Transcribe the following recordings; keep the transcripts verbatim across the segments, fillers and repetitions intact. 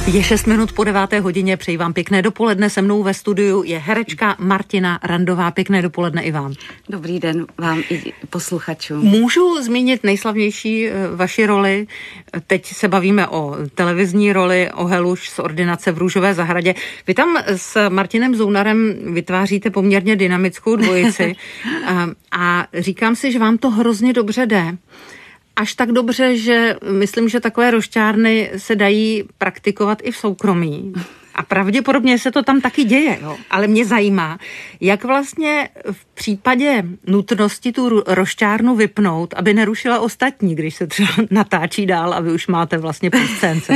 Je šest minut po deváté hodině, přeji vám pěkné dopoledne. Se mnou ve studiu je herečka Martina Randová. Pěkné dopoledne i vám. Dobrý den vám i posluchačům. Můžu zmínit nejslavnější vaši roli? Teď se bavíme o televizní roli, o Heluš z Ordinace v Růžové zahradě. Vy tam s Martinem Zounarem vytváříte poměrně dynamickou dvojici a, a říkám si, že vám to hrozně dobře jde. Až tak dobře, že myslím, že takové rošťárny se dají praktikovat i v soukromí. A pravděpodobně se to tam taky děje, jo. Ale mě zajímá, jak vlastně v případě nutnosti tu rošťárnu vypnout, aby nerušila ostatní, když se třeba natáčí dál a vy už máte vlastně půl scénce.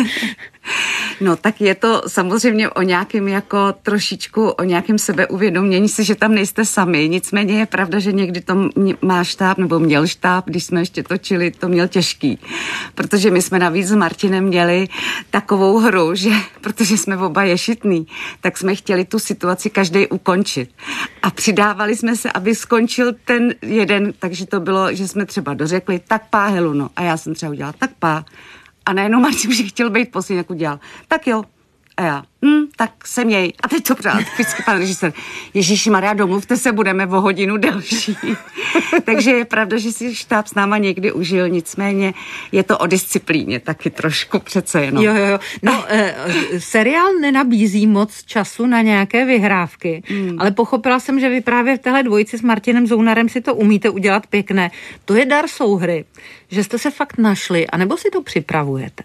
No tak je to samozřejmě o nějakém jako trošičku, o nějakém sebeuvědomění si, že tam nejste sami. Nicméně je pravda, že někdy to má štáb, nebo měl štáb, když jsme ještě točili, to měl těžký. Protože my jsme navíc s Martinem měli takovou hru, že protože jsme oba ješitný, tak jsme chtěli tu situaci každý ukončit. A přidávali jsme se, aby skončil ten jeden, takže to bylo, že jsme třeba dořekli, tak pá, Helu, no. A já jsem třeba udělala, tak pá. A najednou Martin už chtěl být poslední, jak udělal. Tak jo. A já, hm, tak se měj. A teď to přál vždycky pan režisér. Ježišimarja, domluvte se, budeme o hodinu delší. Takže je pravda, že si štáb s náma někdy užil, nicméně je to o disciplíně taky trošku přece jenom. Jo, jo, jo. No, eh, seriál nenabízí moc času na nějaké vyhrávky, hmm. ale pochopila jsem, že vy právě v téhle dvojici s Martinem Zounarem si to umíte udělat pěkné. To je dar souhry, že jste se fakt našli, anebo si to připravujete?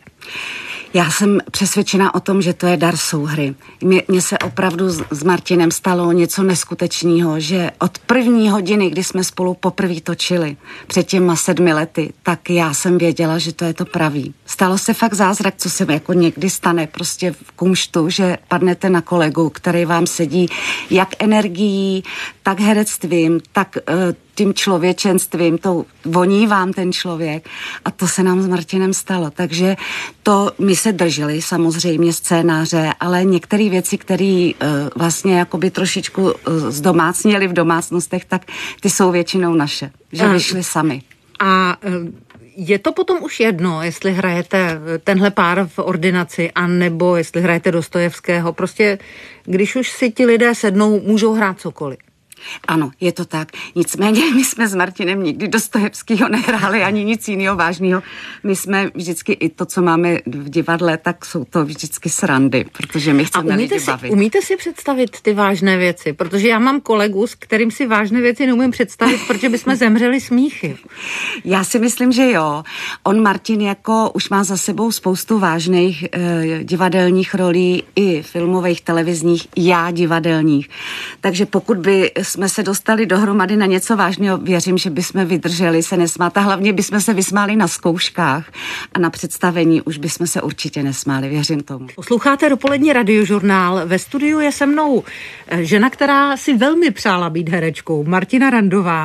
Já jsem přesvědčená o tom, že to je dar souhry. Mně se opravdu s, s Martinem stalo něco neskutečného, že od první hodiny, kdy jsme spolu poprvé točili, před těma sedmi lety, tak já jsem věděla, že to je to pravý. Stalo se fakt zázrak, co se jako někdy stane prostě v kumštu, že padnete na kolegu, který vám sedí jak energií, tak herectvím, tak uh, tím člověčenstvím, to voní vám ten člověk a to se nám s Martinem stalo. Takže to my se drželi samozřejmě scénáře, ale některé věci, které uh, vlastně jakoby trošičku uh, zdomácněly v domácnostech, tak ty jsou většinou naše, že vyšly sami. A uh... je to potom už jedno, jestli hrajete tenhle pár v Ordinaci, anebo jestli hrajete Dostojevského. Prostě, když už si ti lidé sednou, můžou hrát cokoliv. Ano, je to tak. Nicméně my jsme s Martinem nikdy Dostojevskýho nehráli, ani nic jiného vážného. My jsme vždycky i to, co máme v divadle, tak jsou to vždycky srandy, protože my chceme lidi si, bavit. Umíte si představit ty vážné věci? Protože já mám kolegu, s kterým si vážné věci neumím představit, protože bychom zemřeli smíchy. Já si myslím, že jo. On, Martin, jako už má za sebou spoustu vážných eh, divadelních rolí, i filmových, televizních, já divadelních. Takže pokud by jsme se dostali dohromady na něco vážného, věřím, že bychom vydrželi se nesmát a hlavně bychom se vysmáli na zkouškách a na představení už bychom se určitě nesmáli, věřím tomu. Posloucháte dopolední radiožurnál. Ve studiu je se mnou žena, která si velmi přála být herečkou, Martina Randová.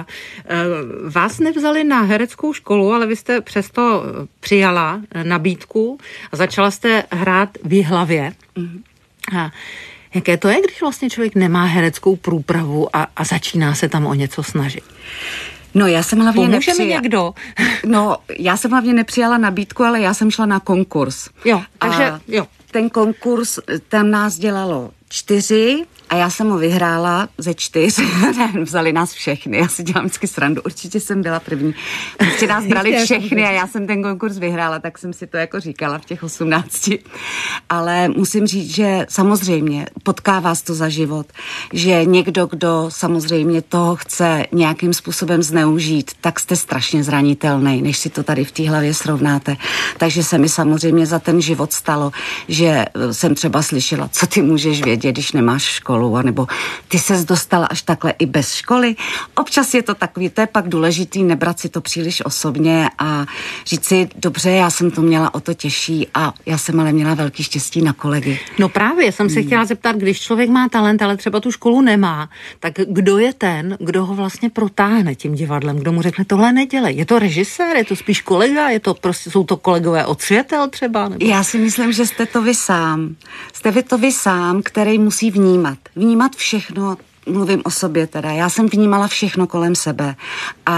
Vás nevzali na hereckou školu, ale vy jste přesto přijala nabídku a začala jste hrát v Jihlavě. Mm. A jaké to je, když vlastně člověk nemá hereckou průpravu a, a začíná se tam o něco snažit? No, já jsem hlavně Pomůže nepřijala. mi někdo? No, já jsem hlavně nepřijala nabídku, ale já jsem šla na konkurs. Jo, takže a jo. Ten konkurs, tam nás dělalo čtyři a já jsem ho vyhrála ze čtyř. Ne, vzali nás všechny, já si dělám vždycky srandu. Určitě jsem byla první. Prostě nás brali všechny a já jsem ten konkurs vyhrála, tak jsem si to jako říkala v těch osmnácti. Ale musím říct, že samozřejmě potká vás to za život, že někdo, kdo samozřejmě toho chce nějakým způsobem zneužít, tak jste strašně zranitelný, než si to tady v té hlavě srovnáte. Takže se mi samozřejmě za ten život stalo, že jsem třeba slyšela, co ty můžeš vědět, když nemáš školu, nebo ty ses dostala až takhle i bez školy. Občas je to takový, to je pak důležitý, nebrat si to příliš osobně a říct si, dobře, já jsem to měla o to těžší a já jsem ale měla velký štěstí na kolegy. No právě, jsem se hmm. chtěla zeptat, když člověk má talent, ale třeba tu školu nemá, tak kdo je ten, kdo ho vlastně protáhne tím divadlem, kdo mu řekne, tohle nedělej. Je to režisér, je to spíš kolega, je to prostě, jsou to kolegové od světel třeba? Nebo? Já si myslím, že jste to vy sám. Jste vy to vy sám, který musí vnímat. Vnímat všechno, mluvím o sobě teda. Já jsem vnímala všechno kolem sebe a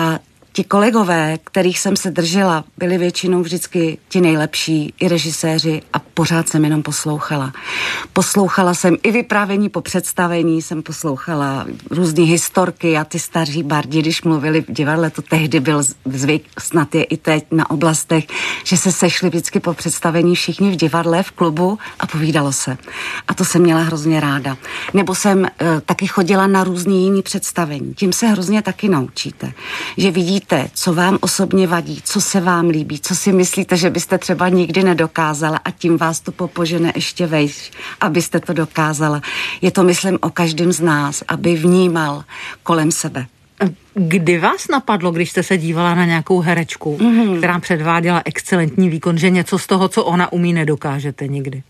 ti kolegové, kterých jsem se držela, byli většinou vždycky ti nejlepší, i režiséři a pořád jsem jenom poslouchala. Poslouchala jsem i vyprávění po představení, jsem poslouchala různé historky a ty staří bardi, když mluvili v divadle, to tehdy byl zvyk, snad je i teď na oblastech, že se sešli vždycky po představení všichni v divadle, v klubu a povídalo se. A to jsem měla hrozně ráda. Nebo jsem e, taky chodila na různý jiný představení. Tím se hrozně taky naučíte. Že vidíte, co vám osobně vadí, co se vám líbí, co si myslíte, že byste třeba nikdy nedokázala a tím vás to popožene ještě vejš, abyste to dokázala. Je to, myslím, o každém z nás, aby vnímal kolem sebe. Kdy vás napadlo, když jste se dívala na nějakou herečku, mm-hmm. která předváděla excelentní výkon, že něco z toho, co ona umí, nedokážete nikdy?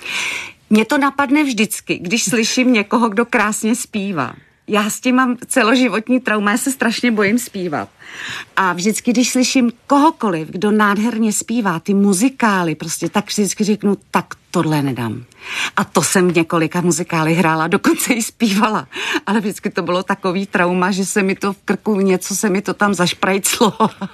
Mně to napadne vždycky, když slyším někoho, kdo krásně zpívá. Já s tím mám celoživotní trauma, já se strašně bojím zpívat. A vždycky, když slyším kohokoliv, kdo nádherně zpívá, ty muzikály, prostě tak vždycky řeknu, tak tohle nedám. A to jsem v několika muzikály hrála, dokonce i zpívala. Ale vždycky to bylo takový trauma, že se mi to v krku, něco se mi to tam zašprajclo.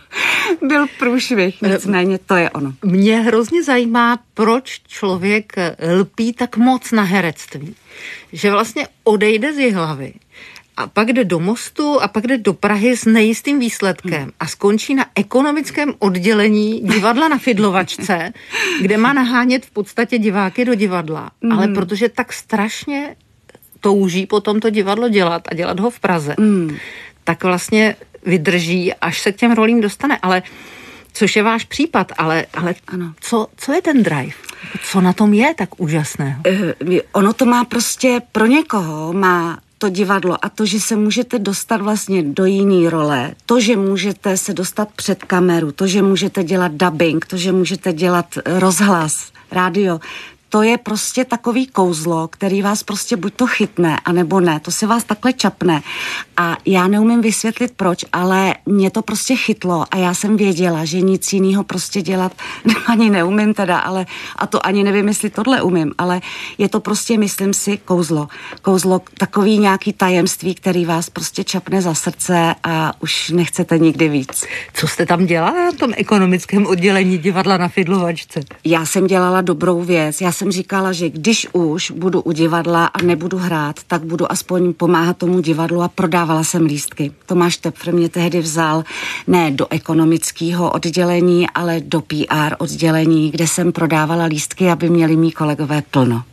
Byl průšvih, nicméně to je ono. Mě hrozně zajímá, proč člověk lpí tak moc na herectví. Že vlastně odejde z Jihlavy a pak jde do Mostu a pak jde do Prahy s nejistým výsledkem a skončí na ekonomickém oddělení divadla na Fidlovačce, kde má nahánět v podstatě diváky do divadla. Mm. Ale protože tak strašně touží potom to divadlo dělat a dělat ho v Praze, mm. tak vlastně vydrží, až se k těm rolím dostane. Ale což je váš případ, ale, ale co, co je ten drive? Co na tom je tak úžasného? Uh, ono to má prostě pro někoho, má to divadlo a to, že se můžete dostat vlastně do jiný role, to, že můžete se dostat před kameru, to, že můžete dělat dubbing, to, že můžete dělat rozhlas, rádio, to je prostě takový kouzlo, který vás prostě buď to chytne, anebo ne. To se vás takhle čapne. A já neumím vysvětlit proč, ale mě to prostě chytlo a já jsem věděla, že nic jiného prostě dělat ani neumím teda, ale a to ani nevím, jestli tohle umím, ale je to prostě, myslím si, kouzlo. Kouzlo, takový nějaký tajemství, který vás prostě čapne za srdce a už nechcete nikdy víc. Co jste tam dělala na tom ekonomickém oddělení divadla na Fidlovačce? Já jsem dělala dobrou věc. Já jsem říkala, že když už budu u divadla a nebudu hrát, tak budu aspoň pomáhat tomu divadlu a prodávala jsem lístky. Tomáš Tepfr mě tehdy vzal ne do ekonomického oddělení, ale do P R oddělení, kde jsem prodávala lístky, aby měli mý kolegové plno.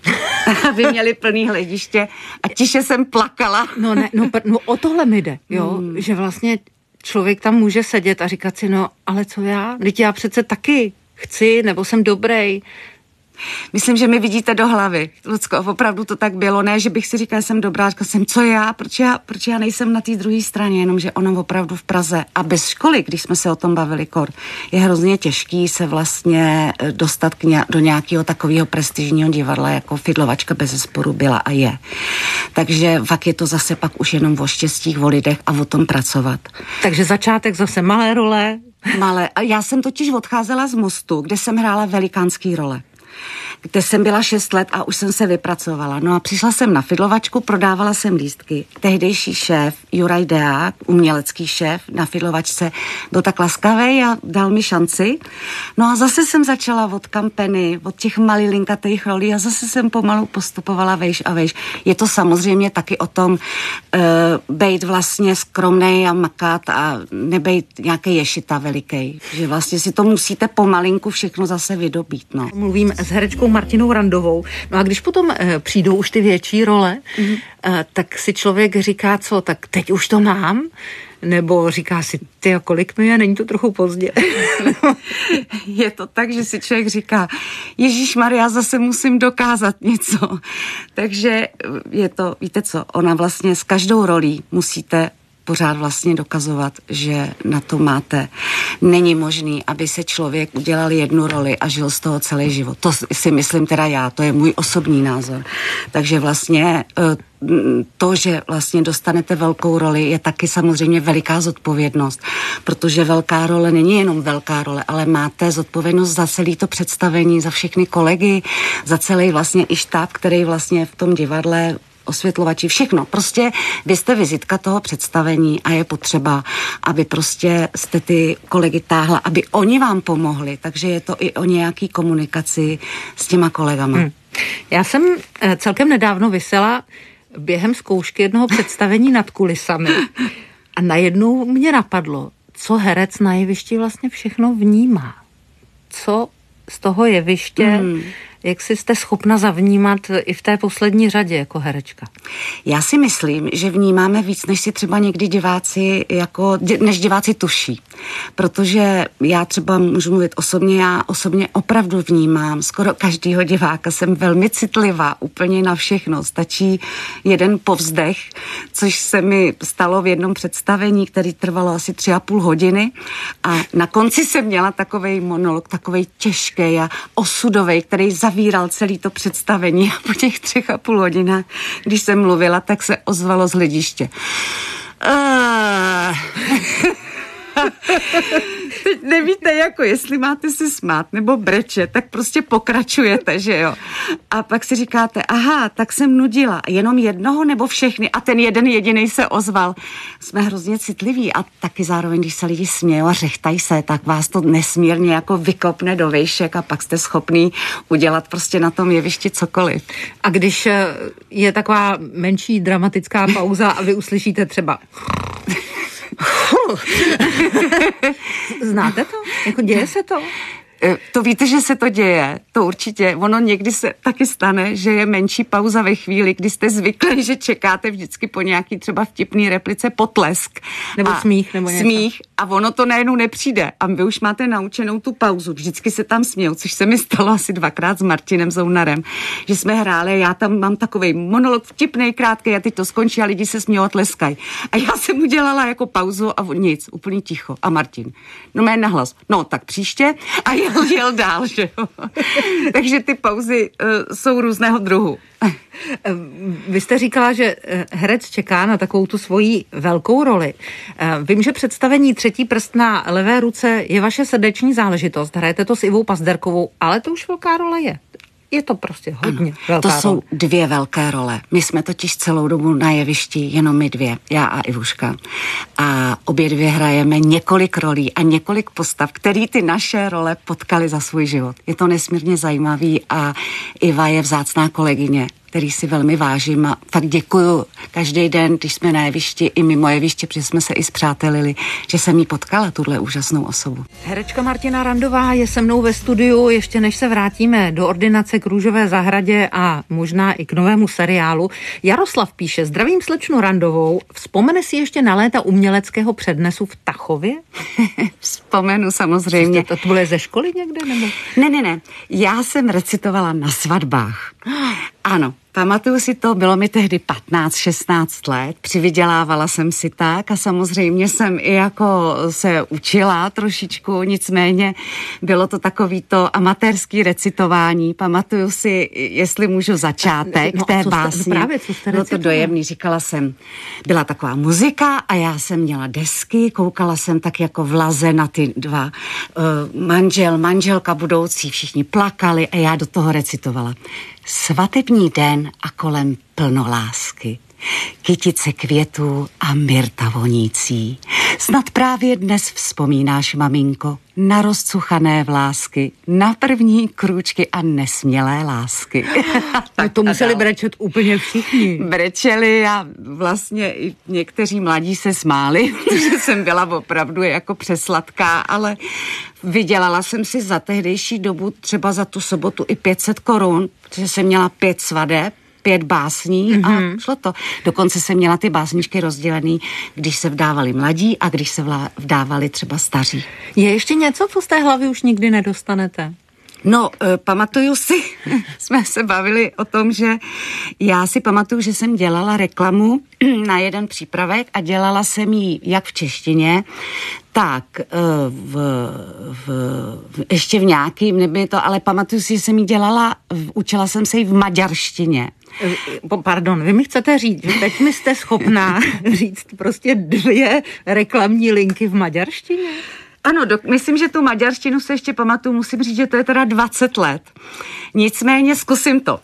Aby měli plný hlediště a tiše jsem plakala. No, ne, no, no o tohle mi jde, jo, hmm. že vlastně člověk tam může sedět a říkat si, no ale co já? Vždyť já přece taky chci, nebo jsem dobrej. Myslím, že mi vidíte do hlavy. Lucko, opravdu to tak bylo. Ne, že bych si říkala, jsem dobrá, říkala jsem, co já? Proč já, proč já nejsem na té druhé straně? Jenomže ono opravdu v Praze a bez školy, když jsme se o tom bavili kor, je hrozně těžký se vlastně dostat k ně, do nějakého takového prestižního divadla, jako Fidlovačka bezesporu byla a je. Takže fakt je to zase pak už jenom o štěstích, o lidech a o tom pracovat. Takže začátek zase malé role. Malé. A já jsem totiž odcházela z Mostu, kde jsem hrála velikánský role, kde jsem byla šest let a už jsem se vypracovala. No a přišla jsem na Fidlovačku, prodávala jsem lístky. Tehdejší šéf, Juraj Deák, umělecký šéf na Fidlovačce, byl tak laskavý a dal mi šanci. No a zase jsem začala od kampeny, od těch malilinkatých rolí a zase jsem pomalu postupovala vejš a vejš. Je to samozřejmě taky o tom uh, bejt vlastně skromnej a makat a nebejt nějaký ješita velikej. Že vlastně si to musíte pomalinku všechno zase vydobít, no. Mluvím s herečkou Martinou Randovou. No a když potom e, přijdou už ty větší role, mm-hmm. e, tak si člověk říká, co, tak teď už to mám? Nebo říká si, ty, kolik mi je, není to trochu pozdě? Je to tak, že si člověk říká, Ježíšmarja, zase musím dokázat něco. Takže je to, víte co, ona vlastně s každou rolí musíte pořád vlastně dokazovat, že na to máte. Není možný, aby se člověk udělal jednu roli a žil z toho celý život. To si myslím teda já, to je můj osobní názor. Takže vlastně to, že vlastně dostanete velkou roli, je taky samozřejmě veliká zodpovědnost, protože velká role není jenom velká role, ale máte zodpovědnost za celé to představení, za všechny kolegy, za celý vlastně i štáb, který vlastně v tom divadle osvětlovači, všechno. Prostě vy jste vizitka toho představení a je potřeba, aby prostě jste ty kolegy táhla, aby oni vám pomohli, takže je to i o nějaký komunikaci s těma kolegama. Hmm. Já jsem celkem nedávno visela během zkoušky jednoho představení nad kulisami a najednou mě napadlo, co herec na jevišti vlastně všechno vnímá. Co z toho jeviště, hmm. jak si jste schopna zavnímat i v té poslední řadě jako herečka? Já si myslím, že vnímáme víc, než si třeba někdy diváci, jako, než diváci tuší. Protože já třeba můžu mluvit osobně, já osobně opravdu vnímám skoro každýho diváka, jsem velmi citlivá úplně na všechno. Stačí jeden povzdech, což se mi stalo v jednom představení, který trvalo asi tři a půl hodiny a na konci jsem měla takovej monolog, takovej těžký a osudovej, který zavíral celý to představení a po těch třech a půl hodinách, když jsem mluvila, tak se ozvalo z hlediště. Uh... Teď nevíte, jako jestli máte se smát nebo brečet, tak prostě pokračujete, že jo. A pak si říkáte, aha, tak jsem nudila, jenom jednoho nebo všechny a ten jeden jedinej se ozval. Jsme hrozně citliví a taky zároveň, když se lidi smějou a řechtají se, tak vás to nesmírně jako vykopne do vejšek a pak jste schopný udělat prostě na tom jevišti cokoliv. A když je taková menší dramatická pauza a vy uslyšíte třeba znáte to? Jako děje se to? To víte, že se to děje, to určitě. Ono někdy se taky stane, že je menší pauza ve chvíli, kdy jste zvyklí, že čekáte vždycky po nějaký třeba vtipný replice potlesk. Nebo smích. Nebo něco. Smích a ono to najednou nepřijde. A vy už máte naučenou tu pauzu. Vždycky se tam smějou, což se mi stalo asi dvakrát s Martinem Zounarem, že jsme hráli, já tam mám takovej monolog vtipnej, krátkej a teď to skončí a lidi se smějou a tleskají. A já jsem udělala jako pauzu a nic, úplně ticho. A Martin, no mé nahlas, no tak příště a jel, jel dál, že jo. Takže ty pauzy uh, jsou různého druhu. Vy jste říkala, že herec čeká na takovou tu svoji velkou roli. Vím, že představení Třetí prst na levé ruce je vaše srdeční záležitost. Hrajete to s Ivou Pazderkovou, ale to už velká role je. Je to prostě hodně ano, velká to role. jsou dvě velké role. My jsme totiž celou dobu na jevišti, jenom my dvě, já a Ivuška. A obě dvě hrajeme několik rolí a několik postav, který ty naše role potkaly za svůj život. Je to nesmírně zajímavý a Iva je vzácná kolegyně, který si velmi vážím a fakt děkuju každý den, když jsme na jevišti i mimo jeviště, protože jsme se i spřátelili, že jsem jí potkala, tuhle úžasnou osobu. Herečka Martina Randová je se mnou ve studiu, ještě než se vrátíme do ordinace k Růžové zahradě a možná i k novému seriálu. Jaroslav píše, zdravím slečnu Randovou, vzpomene si ještě na léta uměleckého přednesu v Tachově? Vzpomenu samozřejmě. To, to bylo ze školy někde? Nebo? Ne, ne, ne, já jsem recitovala na svatbách. Ano, pamatuju si to, bylo mi tehdy patnáct šestnáct let, přivydělávala jsem si tak a samozřejmě jsem i jako se učila trošičku, nicméně bylo to takový to amatérský recitování. Pamatuju si, jestli můžu začátek no, té básně. Právě, co jste bylo to dojemný, říkala jsem, byla taková muzika a já jsem měla desky, koukala jsem tak jako vlaze na ty dva uh, manžel, manželka budoucí, všichni plakali a já do toho recitovala. Svatební den a kolem plno lásky, kytice květů a myrta vonící. Snad právě dnes vzpomínáš, maminko, na rozcuchané vlásky, na první krůčky a nesmělé lásky. Tak to museli brečet úplně všichni. Brečeli a vlastně i někteří mladí se smáli, protože jsem byla opravdu jako přesladká, ale vydělala jsem si za tehdejší dobu třeba za tu sobotu i pět set korun, protože jsem měla pět svadeb, pět básní mm-hmm. a šlo to. Dokonce jsem měla ty básničky rozdělený, když se vdávali mladí a když se vdávali třeba staří. Je ještě něco, co z té hlavy už nikdy nedostanete? No, e, pamatuju si, jsme se bavili o tom, že já si pamatuju, že jsem dělala reklamu na jeden přípravek a dělala jsem ji jak v češtině, tak v, v, v, ještě v nějakým, nebyl to, ale pamatuju si, že jsem ji dělala, učila jsem se ji v maďarštině. Pardon, vy mi chcete říct, že teď mi jste schopná říct prostě dvě reklamní linky v maďarštině? Ano, do, myslím, že tu maďarštinu se ještě pamatuju, musím říct, že to je teda dvacet let. Nicméně zkusím to.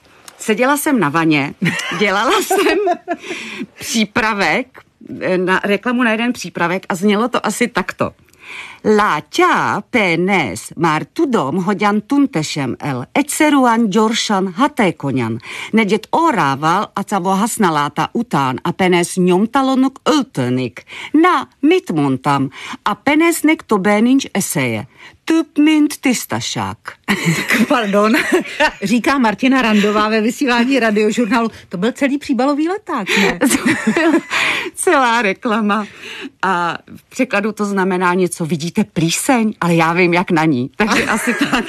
seděla jsem na vaně, dělala jsem přípravek, na reklamu na jeden přípravek a znělo to asi takto. Láťa penes martudom hodjan tuntešem el, etseruan joršan hatekonjan, nedět orával a cavo hasnaláta után a penes njomtalonuk öltönik, na mitmontam a penesnek tobéninč eseje. Typ mint tystašák. Pardon, říká Martina Randová ve vysílání Radiožurnálu. To byl celý příbalový leták, ne? Celá reklama. A v překladu to znamená něco, vidíte plíseň, ale já vím, jak na ní. Takže asi tak.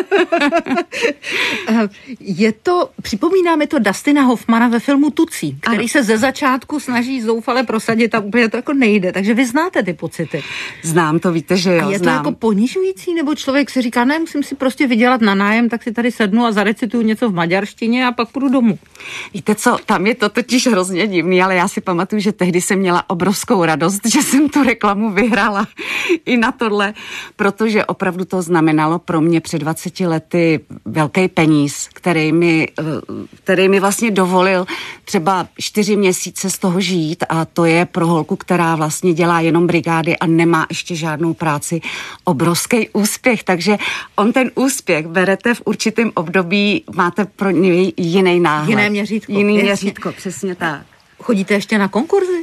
Je to, připomíná mi to Dustina Hoffmana ve filmu Tucí, který ano. se ze začátku snaží zoufale prosadit a úplně to jako nejde. Takže vy znáte ty pocity. Znám to, víte, že jo, a je to znám. jako ponižující, nebo člověk si říká, ne, musím si prostě vydělat na nájem, tak si tady sednu a zarecituju něco v maďarštině a pak půjdu domů. Víte co, tam je to totiž hrozně divný, ale já si pamatuju, že tehdy jsem měla obrovskou radost, že jsem tu reklamu vyhrála i na tohle, protože opravdu to znamenalo pro mě před dvaceti lety velký peníz, který mi, který mi vlastně dovolil třeba čtyři měsíce z toho žít a to je pro holku, která vlastně dělá jenom brigády a nemá ještě žádnou práci, obrovský úspěch, takže on ten úspěch berete v určitém období, máte pro něj jiný náhled. Jiné měřítko. Jiný jasně. měřítko, přesně tak. Chodíte ještě na konkurzy?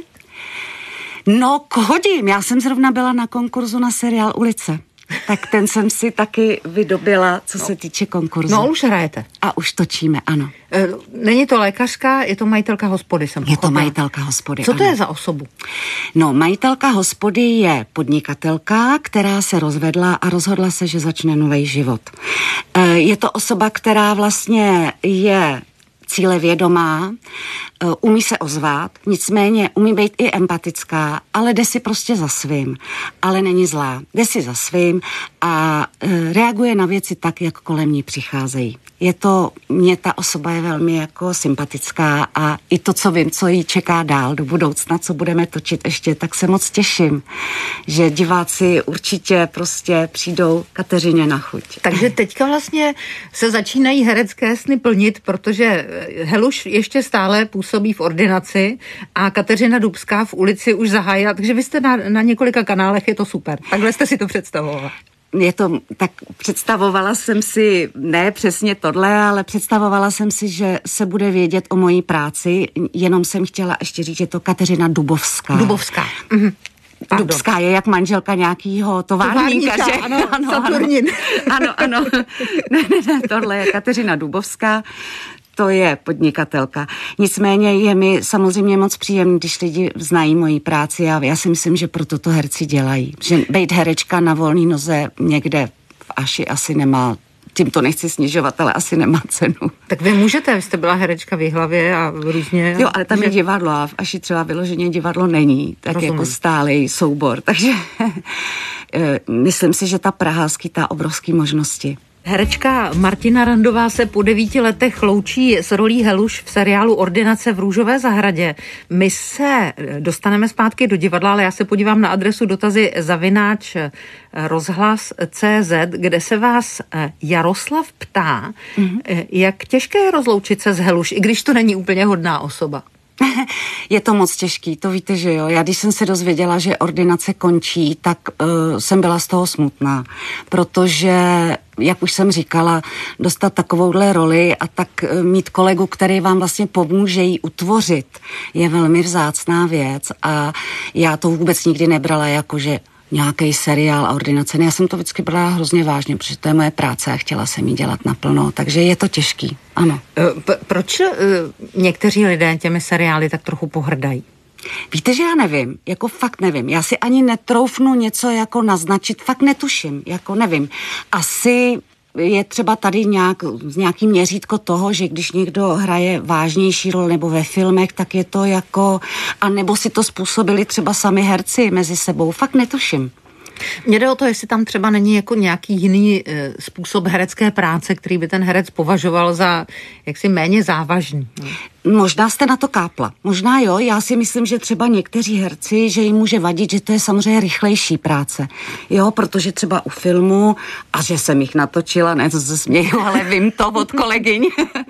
No, chodím. Já jsem zrovna byla na konkurzu na seriál Ulice. Tak ten jsem si taky vydobila, co no. se týče konkurzu. No, už hrajete. A už točíme, ano. E, není to lékařka, je to majitelka hospody, jsem Je to majitelka hospody, Co ano. to je za osobu? No, majitelka hospody je podnikatelka, která se rozvedla a rozhodla se, že začne nový život. E, je to osoba, která vlastně je cílevědomá, umí se ozvat, nicméně umí být i empatická, ale jde si prostě za svým, ale není zlá. Jde si za svým a reaguje na věci tak, jak kolem ní přicházejí. Je to, mně ta osoba je velmi jako sympatická a i to, co vím, co jí čeká dál do budoucna, co budeme točit ještě, tak se moc těším, že diváci určitě prostě přijdou Kateřině na chuť. Takže teďka vlastně se začínají herecké sny plnit, protože Heluš ještě stále působí v ordinaci a Kateřina Dubská v Ulici už zahájila, takže vy jste na, na několika kanálech, je to super. Takhle jste si to představovala. Je to, tak představovala jsem si, ne přesně tohle, ale představovala jsem si, že se bude vědět o mojí práci, jenom jsem chtěla ještě říct, že to Kateřina Dubovská. Dubovská. Mhm. Dubská je jak manželka nějakýho továrníka, že? Ano, ano, Saturnin. Ano, ano. Ne, ne, ne, tohle je Kateřina Dubovská. To je podnikatelka. Nicméně je mi samozřejmě moc příjemný, když lidi znají moji práci a já si myslím, že proto to herci dělají. Že být herečka na volný noze někde v Aši asi nemá, tím to nechci snižovat, ale asi nemá cenu. Tak vy můžete, vy jste byla herečka v Jihlavě a různě. Jo, ale tam že... je divadlo a v Aši třeba vyloženě divadlo není, tak Rozumím. jako stálej soubor. Takže myslím si, že ta Praha skýtá obrovské možnosti. Herečka Martina Randová se po devíti letech loučí s rolí Heluš v seriálu Ordinace v Růžové zahradě. My se dostaneme zpátky do divadla, ale já se podívám na adresu dotazy zavináč rozhlas tečka cé zet, kde se vás Jaroslav ptá, mm-hmm. jak těžké je rozloučit se s Heluš, i když to není úplně hodná osoba. Je to moc těžký, to víte, že jo. Já když jsem se dozvěděla, že ordinace končí, tak uh, jsem byla z toho smutná, protože, jak už jsem říkala, dostat takovouhle roli a tak uh, mít kolegu, který vám vlastně pomůže ji utvořit, je velmi vzácná věc a já to vůbec nikdy nebrala jako, že nějaký seriál a ordinace. Já jsem to vždycky brala hrozně vážně, protože to je moje práce a chtěla jsem ji dělat naplno, takže je to těžký, ano. P- proč uh, někteří lidé těmi seriály tak trochu pohrdají? Víte, že já nevím, jako fakt nevím. Já si ani netroufnu něco jako naznačit, fakt netuším, jako nevím. Asi je třeba tady nějak, nějaký měřítko toho, že když někdo hraje vážnější roli nebo ve filmech, tak je to jako, a nebo si to způsobili třeba sami herci mezi sebou, fakt netuším. Mně jde o to, jestli tam třeba není jako nějaký jiný e, způsob herecké práce, který by ten herec považoval za jaksi méně závažný. Možná jste na to kápla. Možná jo, já si myslím, že třeba někteří herci, že jim může vadit, že to je samozřejmě rychlejší práce. Jo, protože třeba u filmu, a že jsem jich natočila, ne, to se směju, ale vím to od kolegyň,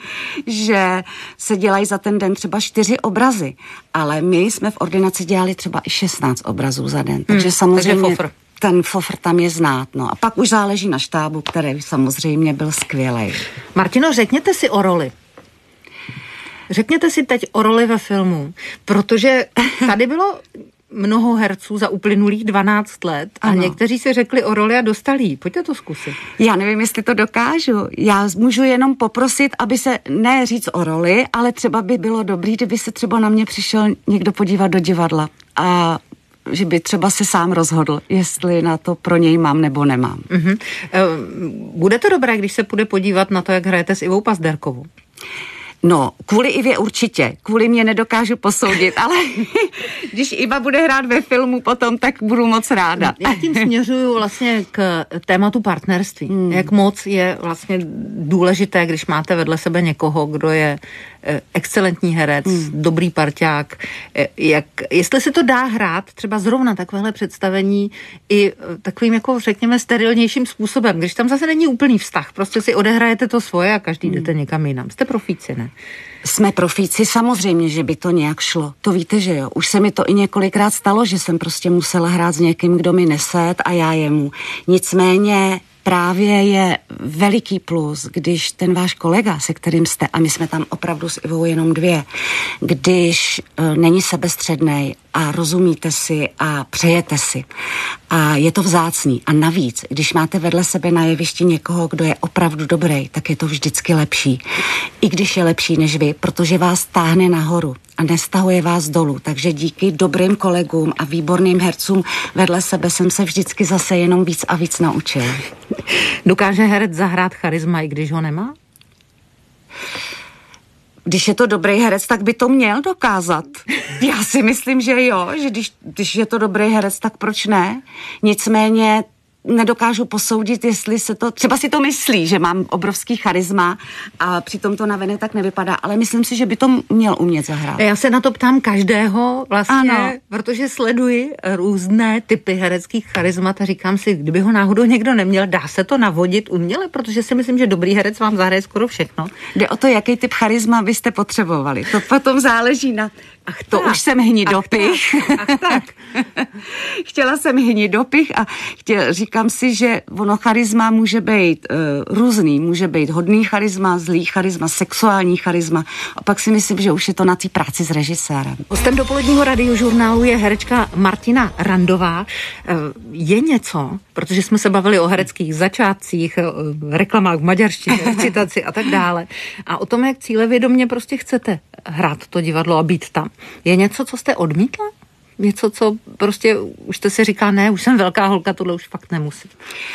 že se dělají za ten den třeba čtyři obrazy, ale my jsme v ordinaci dělali třeba i šestnáct obrazů za den, takže hmm, samozřejmě takže fofr. Ten fofr tam je znát, no a pak už záleží na štábu, který samozřejmě byl skvělej. Martino, řekněte si o roli. Řekněte si teď o roli ve filmu, protože tady bylo mnoho herců za uplynulých dvanáct let a ano. Někteří si řekli o roli a dostali ji. Pojďte to zkusit. Já nevím, jestli to dokážu. Já můžu jenom poprosit, aby se ne říct o roli, ale třeba by bylo dobrý, kdyby se třeba na mě přišel někdo podívat do divadla a že by třeba se sám rozhodl, jestli na to pro něj mám nebo nemám. Uh-huh. Bude to dobré, když se půjde podívat na to, jak hrajete s Ivou Pazderkovou? No, kvůli Ivě určitě. Kvůli mě nedokážu posoudit, ale když Iva bude hrát ve filmu potom, tak budu moc ráda. Já tím směřuju vlastně k tématu partnerství. Hmm. Jak moc je vlastně důležité, když máte vedle sebe někoho, kdo je excelentní herec, hmm. dobrý parťák. Jak, jestli se to dá hrát třeba zrovna takovéhle představení i takovým, jako řekněme, sterilnějším způsobem, když tam zase není úplný vztah, prostě si odehrajete to svoje a každý hmm. jdete někam jinam. Jste profíci, ne? Jsme profíci, samozřejmě, že by to nějak šlo. To víte, že jo. Už se mi to i několikrát stalo, že jsem prostě musela hrát s někým, kdo mi nesed a já jemu. Nicméně právě je veliký plus, když ten váš kolega, se kterým jste, a my jsme tam opravdu s Ivou jenom dvě, když e, není sebestřednej a rozumíte si a přejete si. A je to vzácný. A navíc, když máte vedle sebe na jevišti někoho, kdo je opravdu dobrý, tak je to vždycky lepší. I když je lepší než vy, protože vás táhne nahoru a nestahuje vás dolů. Takže díky dobrým kolegům a výborným hercům vedle sebe jsem se vždycky zase jenom víc a víc naučila. Dokáže herec zahrát charisma, i když ho nemá? Když je to dobrý herec, tak by to měl dokázat. Já si myslím, že jo, že když, když je to dobrý herec, tak proč ne? Nicméně nedokážu posoudit, jestli se to, třeba si to myslí, že mám obrovský charisma a přitom to navenek tak nevypadá, ale myslím si, že by to měl umět zahrát. Já se na to ptám každého vlastně, ano. Protože sleduji různé typy hereckých charizmat a říkám si, kdyby ho náhodou někdo neměl, dá se to navodit uměle, protože si myslím, že dobrý herec vám zahraje skoro všechno. Jde o to, jaký typ charisma byste potřebovali. To potom záleží na... Ach, to tak. Už jsem hnidopich. Ach, tak. Ach, tak. Chtěla jsem hnidopich a chtěla, říkám si, že ono charisma může být uh, různý. Může být hodný charisma, zlý charisma, sexuální charisma. A pak si myslím, že už je to na té práci s režisérem. Hostem dopoledního radiožurnálu je herečka Martina Randová. Je něco, protože jsme se bavili o hereckých začátcích, reklamách v maďarštině, recitaci a tak dále. A o tom, jak cílevědomě prostě chcete hrát to divadlo a být tam. Je něco, co jste odmítla? Něco, co prostě už jste si říká, ne, už jsem velká holka, tohle už fakt nemusím.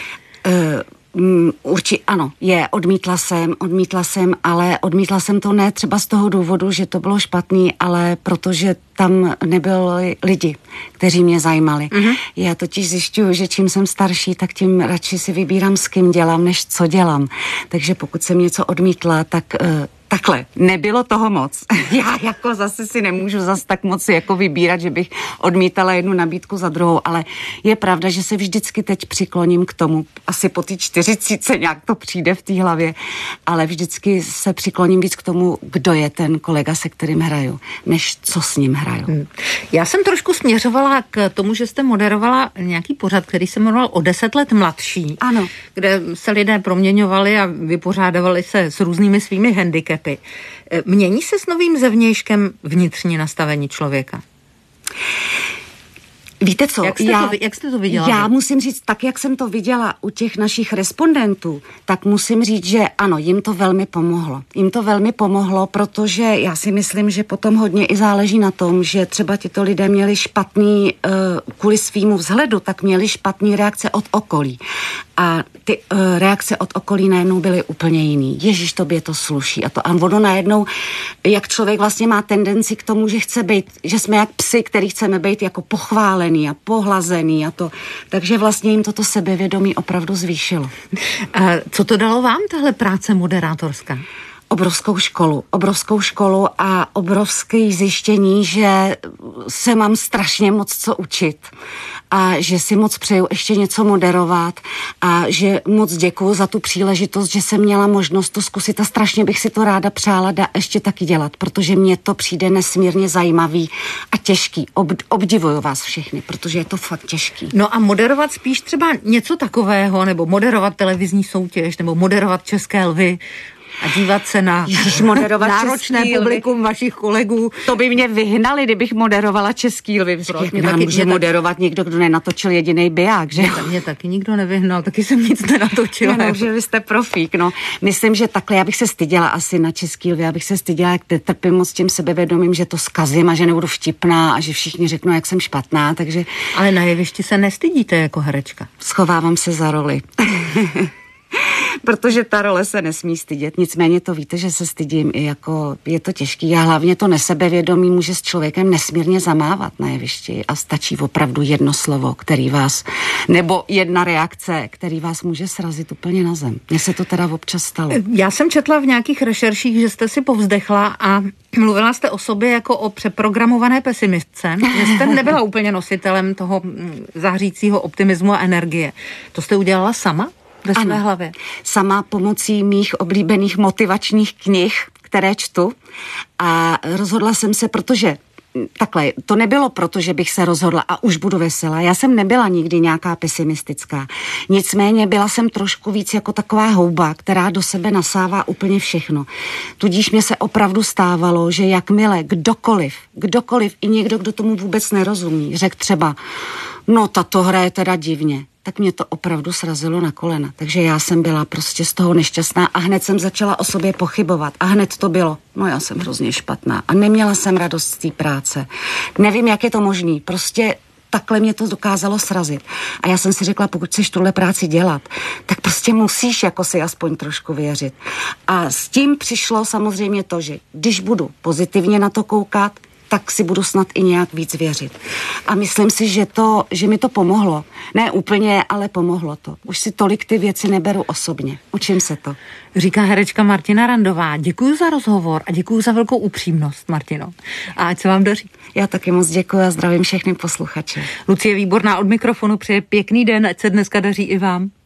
Uh, určitě ano, je, odmítla jsem, odmítla jsem, ale odmítla jsem to ne třeba z toho důvodu, že to bylo špatný, ale protože tam nebyli lidi, kteří mě zajímali. Uh-huh. Já totiž zjišťuju, že čím jsem starší, tak tím radši si vybírám, s kým dělám, než co dělám. Takže pokud jsem něco odmítla, tak... Uh, Takhle, nebylo toho moc. Já jako zase si nemůžu zase tak moc jako vybírat, že bych odmítala jednu nabídku za druhou, ale je pravda, že se vždycky teď přikloním k tomu, asi po té čtyřicítce nějak to přijde v té hlavě, ale vždycky se přikloním víc k tomu, kdo je ten kolega, se kterým hraju, než co s ním hraju. Hmm. Já jsem trošku směřovala k tomu, že jste moderovala nějaký pořad, který se jmenoval O deset let mladší, ano. Kde se lidé proměňovali a vypořádávali se s různými svými handicapy. Mění se s novým zevnějškem vnitřní nastavení člověka? Víte co? Jak jste, já, to, jak jste to viděla? Já musím říct, tak jak jsem to viděla u těch našich respondentů, tak musím říct, že ano, jim to velmi pomohlo. Jim to velmi pomohlo, protože já si myslím, že potom hodně i záleží na tom, že třeba tyto lidé měli špatný, uh, kvůli svýmu vzhledu, tak měli špatný reakce od okolí. A ty uh, reakce od okolí najednou byly úplně jiný. Ježíš, tobě to sluší. A to a ono najednou, jak člověk vlastně má tendenci k tomu, že chce být, že jsme jak psi, který chceme být jako pochválený a pohlazený a to. Takže vlastně jim toto sebevědomí opravdu zvýšilo. A co to dalo vám, tahle práce moderátorská? obrovskou školu, obrovskou školu a obrovské zjištění, že se mám strašně moc co učit a že si moc přeju ještě něco moderovat a že moc děkuju za tu příležitost, že jsem měla možnost to zkusit a strašně bych si to ráda přála da ještě taky dělat, protože mně to přijde nesmírně zajímavý a těžký. Ob, obdivuju vás všechny, protože je to fakt těžký. No a moderovat spíš třeba něco takového, nebo moderovat televizní soutěž, nebo moderovat České lvy, a dívat se na Ježiš, moderovat náročné publikum vašich kolegů. To by mě vyhnali, kdybych moderovala Český lvy. Mě taky, může mě moderovat tak... někdo, kdo nenatočil jedinej biják, že? Mě, mě taky nikdo nevyhnal, taky jsem nic nenatočila. No, že vy jste profík, no. Myslím, že takhle, já bych se styděla asi na Český lvy, já bych se styděla, jak trpím moc tím sebevědomím, že to zkazím a že nebudu vtipná a že všichni řeknou, jak jsem špatná, takže... Ale na jevišti se nestydíte jako herečka. Schovávám se za roli. Protože ta role se nesmí stydět. Nicméně to víte, že se stydím i jako, je to těžký a hlavně to nesebevědomí může s člověkem nesmírně zamávat na jevišti a stačí opravdu jedno slovo, který vás, nebo jedna reakce, který vás může srazit úplně na zem. Mně se to teda občas stalo. Já jsem četla v nějakých rešerších, že jste si povzdechla a mluvila jste o sobě jako o přeprogramované pesimistce, že jste nebyla úplně nositelem toho zářícího optimismu a energie. To jste udělala sama? Ve své ano, hlavě. Sama pomocí mých oblíbených motivačních knih, které čtu a rozhodla jsem se, protože takhle, to nebylo proto, že bych se rozhodla a už budu veselá. Já jsem nebyla nikdy nějaká pesimistická. Nicméně byla jsem trošku víc jako taková houba, která do sebe nasává úplně všechno. Tudíž mě se opravdu stávalo, že jakmile kdokoliv, kdokoliv i někdo, kdo tomu vůbec nerozumí, řekl třeba, no tato hra je teda divně, tak mě to opravdu srazilo na kolena. Takže já jsem byla prostě z toho nešťastná a hned jsem začala o sobě pochybovat. A hned to bylo, no já jsem hrozně špatná a neměla jsem radost z té práce. Nevím, jak je to možný, prostě takhle mě to dokázalo srazit. A já jsem si řekla, pokud chceš tuhle práci dělat, tak prostě musíš jako si aspoň trošku věřit. A s tím přišlo samozřejmě to, že když budu pozitivně na to koukat, tak si budu snad i nějak víc věřit. A myslím si, že, to, že mi to pomohlo. Ne úplně, ale pomohlo to. Už si tolik ty věci neberu osobně. Učím se to. Říká herečka Martina Randová. Děkuji za rozhovor a děkuji za velkou upřímnost, Martino. A ať se vám daří. Já taky moc děkuji a zdravím všechny posluchače. Lucie Výborná od mikrofonu přeje pěkný den, ať se dneska daří i vám.